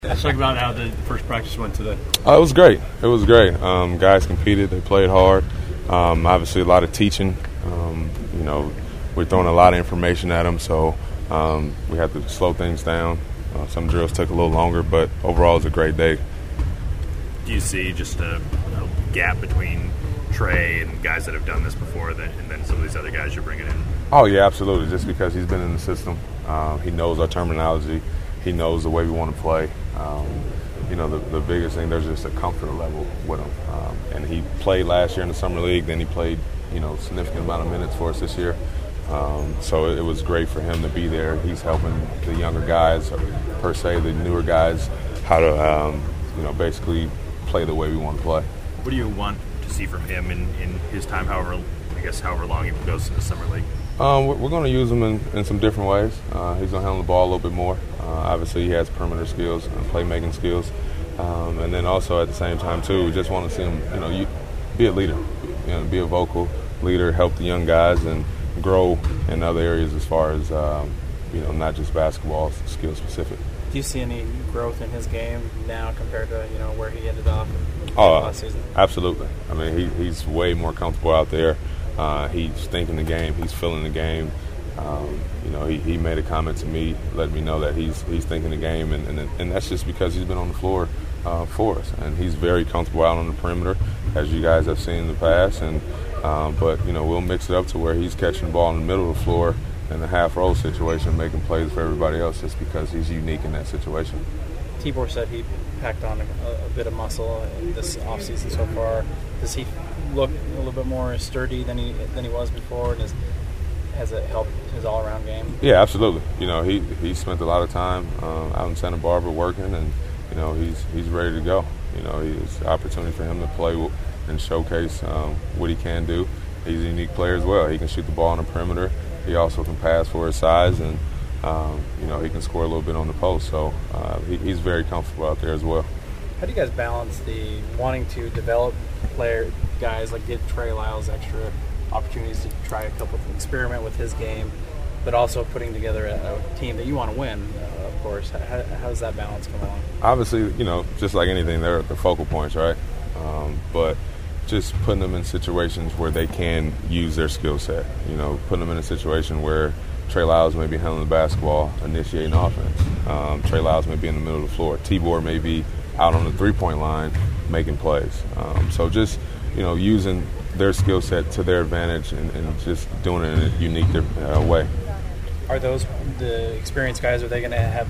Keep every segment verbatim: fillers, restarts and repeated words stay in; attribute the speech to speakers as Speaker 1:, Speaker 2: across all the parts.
Speaker 1: Let's talk about how the first practice went today.
Speaker 2: Uh, it was great. It was great. Um, guys competed. They played hard. Um, obviously, a lot of teaching. Um, you know, we're throwing a lot of information at them, so um, we had to slow things down. Uh, some drills took a little longer, but overall, it was a great day.
Speaker 3: Do you see just a, a gap between Trey and guys that have done this before, that, and then some of these other guys you're bringing in?
Speaker 2: Oh, yeah, absolutely. Just because he's been in the system. Um, he knows our terminology. He knows the way we want to play. Um, you know, the, the biggest thing, there's just a comfort level with him. Um, and he played last year in the Summer League. Then he played, you know, significant amount of minutes for us this year. Um, so it, it was great for him to be there. He's helping the younger guys, per se, the newer guys, how to, um, you know, basically play the way we want to play.
Speaker 3: What do you want to see from him in, in his time, however, I guess, however long he goes in the Summer League?
Speaker 2: Um, we're going to use him in, in some different ways. Uh, he's going to handle the ball a little bit more. Uh, obviously, he has perimeter skills and playmaking skills. Um, and then also at the same time, too, we just want to see him, you know, you, be a leader, you know, be a vocal leader, help the young guys, and grow in other areas as far as, um, you know, not just basketball, skill specific.
Speaker 4: Do you see any growth in his game now compared to, you know, where he ended off
Speaker 2: oh,
Speaker 4: last season?
Speaker 2: Absolutely. I mean, he, he's way more comfortable out there. Uh, he's thinking the game. He's feeling the game. Um, you know, he, he made a comment to me, letting me know that he's he's thinking the game, and, and and that's just because he's been on the floor uh, for us, and he's very comfortable out on the perimeter, as you guys have seen in the past. And um, but you know, we'll mix it up to where he's catching the ball in the middle of the floor in the half roll situation, making plays for everybody else, just because he's unique in that situation.
Speaker 4: Tibor said he packed on a, a bit of muscle this offseason so far. Does he look a little bit more sturdy than he than he was before? Does has it helped his all-around game?
Speaker 2: Yeah, absolutely. You know, he he spent a lot of time um, out in Santa Barbara working, and you know he's he's ready to go. You know, it's an opportunity for him to play and showcase um, what he can do. He's a unique player as well. He can shoot the ball on the perimeter. He also can pass for his size, and um, you know he can score a little bit on the post. So uh, he, he's very comfortable out there as well.
Speaker 4: How do you guys balance the wanting to develop player guys, like give Trey Lyles extra opportunities to try a couple of experiment with his game, but also putting together a, a team that you want to win, uh, of course. How, how does that balance come along?
Speaker 2: Obviously, you know, just like anything, they're the focal points, right? Um, but just putting them in situations where they can use their skill set. You know, putting them in a situation where Trey Lyles may be handling the basketball, initiating offense. Um, Trey Lyles may be in the middle of the floor. Tibor may be out on the three-point line making plays. Um, so just, you know, using their skill set to their advantage, and, and just doing it in a unique uh, way.
Speaker 4: Are those the experienced guys? Are they going to have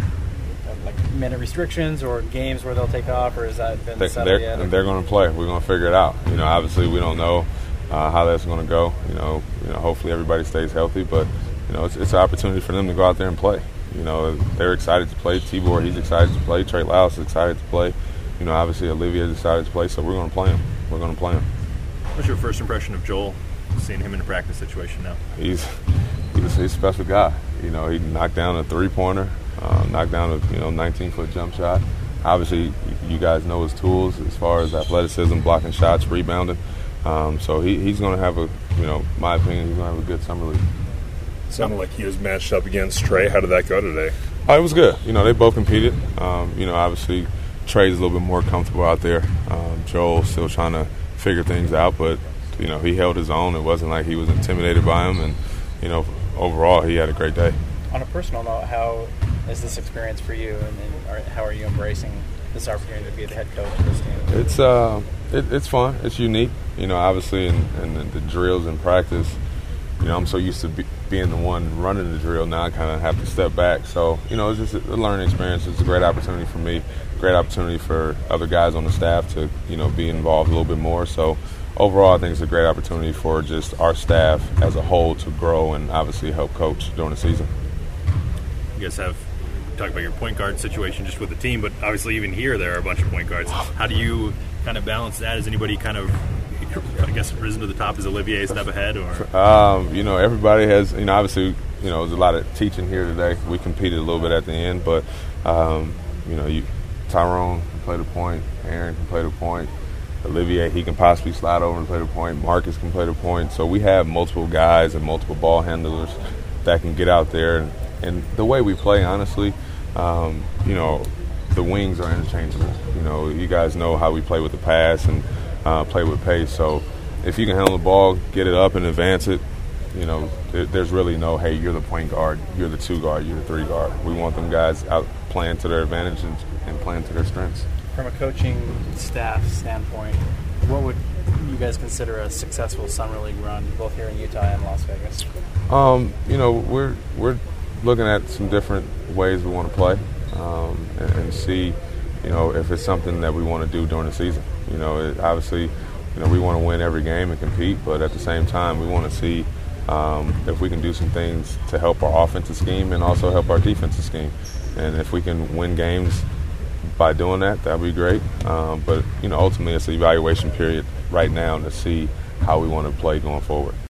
Speaker 4: uh, like minute restrictions or games where they'll take off, or is that been
Speaker 2: they,
Speaker 4: settled
Speaker 2: they're,
Speaker 4: yet?
Speaker 2: They're going to play. We're going to figure it out. You know, obviously we don't know uh, how that's going to go. You know, you know, hopefully everybody stays healthy, but you know, it's, it's an opportunity for them to go out there and play. You know, they're excited to play. Tibor, he's excited to play. Trey Lyles is excited to play. You know, obviously Olivier decided to play, so we're going to play him. We're going to play him.
Speaker 3: What's your first impression of Joel, seeing him in a practice situation now?
Speaker 2: He's he's, he's a special guy. You know, he knocked down a three-pointer, uh, knocked down a you know nineteen-foot jump shot. Obviously, you guys know his tools as far as athleticism, blocking shots, rebounding. Um, so he, he's going to have a, you know, my opinion, he's going to have a good summer league.
Speaker 5: Sounded like he was matched up against Trey. How did that go today?
Speaker 2: Oh, it was good. You know, they both competed. Um, you know, obviously Trey's a little bit more comfortable out there. Um, Joel's still trying to figure things out, but you know, he held his own. It wasn't like he was intimidated by him, and you know, overall he had a great day.
Speaker 4: On a personal note, how is this experience for you, and, and are, how are you embracing this opportunity to be the head coach of this team?
Speaker 2: It's uh, it, it's fun. It's unique. You know, obviously, in, in the, the drills and practice, you know, I'm so used to be, being the one running the drill. Now I kind of have to step back. So you know, it's just a learning experience. It's a great opportunity for me. Great opportunity for other guys on the staff to, you know, be involved a little bit more. So overall, I think it's a great opportunity for just our staff as a whole to grow and obviously help coach during the season.
Speaker 3: You guys have talked about your point guard situation just with the team, but obviously even here there are a bunch of point guards. How do you kind of balance that? Has anybody kind of, I guess, risen to the top? Is Olivier a step ahead? Or
Speaker 2: um, you know, everybody has, you know, obviously, you know, there's a lot of teaching here today. We competed a little bit at the end, but, um, you know, you Tyrone can play the point. Aaron can play the point. Olivier, he can possibly slide over and play the point. Marcus can play the point. So we have multiple guys and multiple ball handlers that can get out there. And, and the way we play, honestly, um, you know, the wings are interchangeable. You know, you guys know how we play with the pass and uh, play with pace. So if you can handle the ball, get it up and advance it, you know, there, there's really no, hey, you're the point guard, you're the two guard, you're the three guard. We want them guys out playing to their advantage and, and playing to their strengths.
Speaker 4: From a coaching staff standpoint, what would you guys consider a successful summer league run, both here in Utah and Las Vegas?
Speaker 2: Um, you know, we're we're looking at some different ways we want to play um, and, and see, you know, if it's something that we want to do during the season. You know, it, obviously, you know, we want to win every game and compete, but at the same time, we want to see um, if we can do some things to help our offensive scheme and also help our defensive scheme. And if we can win games by doing that, that would be great. Um, but, you know, ultimately it's an evaluation period right now to see how we want to play going forward.